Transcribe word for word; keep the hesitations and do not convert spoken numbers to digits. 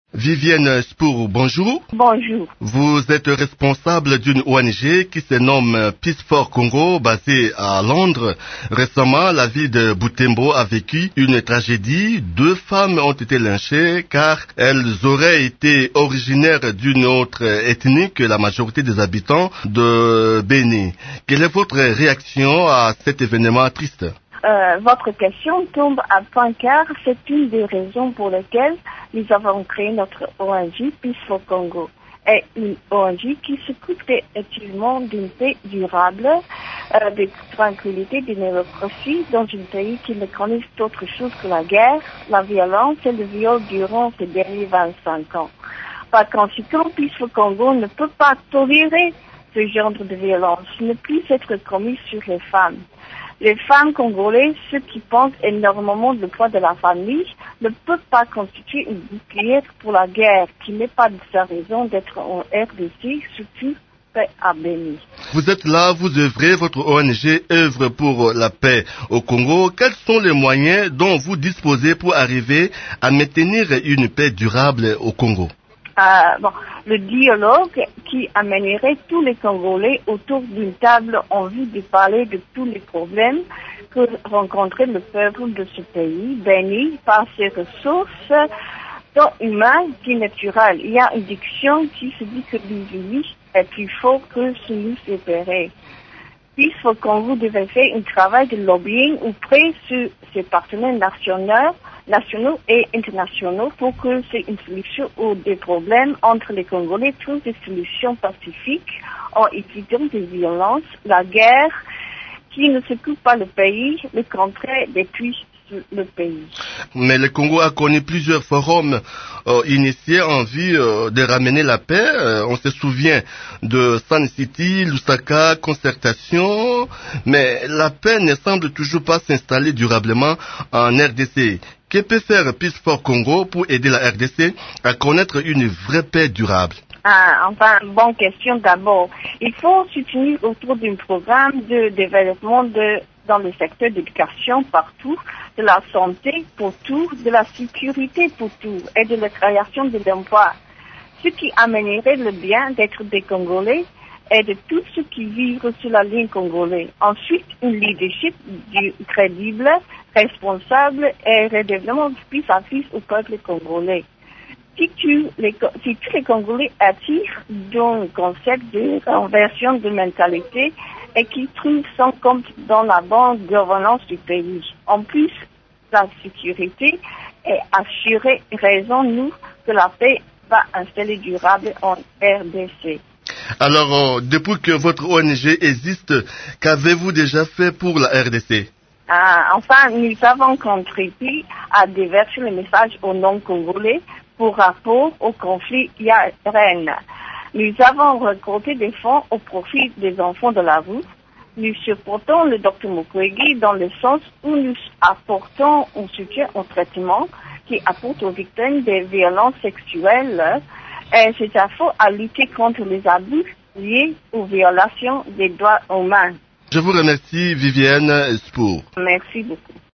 Vivienne Spour, bonjour. Bonjour. Vous êtes responsable d'une O N G qui se nomme Peace for Congo, basée à Londres. Récemment, la ville de Butembo a vécu une tragédie. Deux femmes ont été lynchées car elles auraient été originaires d'une autre ethnie que la majorité des habitants de Béni. Quelle est votre réaction à cet événement triste? Euh, votre question tombe à point car c'est une des raisons pour lesquelles nous avons créé notre O N G Peace for Congo. Et une O N G qui s'occupe activement d'une paix durable, euh, de tranquillité, de démocratie dans un pays qui ne connaît autre chose que la guerre, la violence et le viol durant ces derniers vingt-cinq ans. Par conséquent, Peace for Congo ne peut pas tolérer ce genre de violence, ne plus être commis sur les femmes. Les femmes congolaises, ceux qui pensent énormément du poids de la famille, ne peuvent pas constituer une bouclier pour la guerre, qui n'est pas de sa raison d'être en R D C, surtout paix à Béni. Vous êtes là, vous œuvrez, votre O N G œuvre pour la paix au Congo. Quels sont les moyens dont vous disposez pour arriver à maintenir une paix durable au Congo? Euh, bon, le dialogue qui amènerait tous les Congolais autour d'une table en vue de parler de tous les problèmes que rencontrait le peuple de ce pays, béni par ses ressources tant humaines que naturelles. Il y a une diction qui se dit que l'individu est plus fort que ce nous séparait. Il faut qu'on vous devez faire un travail de lobbying auprès de ses partenaires nationaux, nationaux et internationaux pour que c'est une solution aux des problèmes entre les Congolais, trouvent des solutions pacifiques en évitant des violences, la guerre qui ne s'occupe pas le pays, le contraire détruit le pays. Mais le Congo a connu plusieurs forums euh, initiés en vue euh, de ramener la paix. Euh, on se souvient de Sun City, Lusaka, concertation, mais la paix ne semble toujours pas s'installer durablement en R D C. Que peut faire Peace for Congo pour aider la R D C à connaître une vraie paix durable? Ah, enfin, bonne question d'abord. Il faut soutenir autour d'un programme de développement de, dans le secteur d'éducation partout, de la santé pour tout, de la sécurité pour tout et de la création de l'emploi. Ce qui amènerait le bien d'être des Congolais et de tous ceux qui vivent sur la ligne congolaise. Ensuite, un leadership du, crédible, responsable et redevant plus à plus au peuple congolais. Si, tu, les, si tous les Congolais attirent dans le concept de conversion de mentalité et qui trouvent son compte dans la bonne gouvernance du pays. En plus, la sécurité est assurée, raison-nous que la paix va installer durable en R D C. Alors, euh, depuis que votre O N G existe, qu'avez-vous déjà fait pour la R D C? Ah, enfin, nous avons contribué à déverser le message aux non-congolais pour rapport au conflit I A R N. Nous avons recruté des fonds au profit des enfants de la rue. Nous supportons le docteur Mukwege dans le sens où nous apportons un soutien au traitement qui apporte aux victimes des violences sexuelles et c'est à fond à lutter contre les abus liés aux violations des droits humains. Je vous remercie, Vivienne Spour. Merci beaucoup.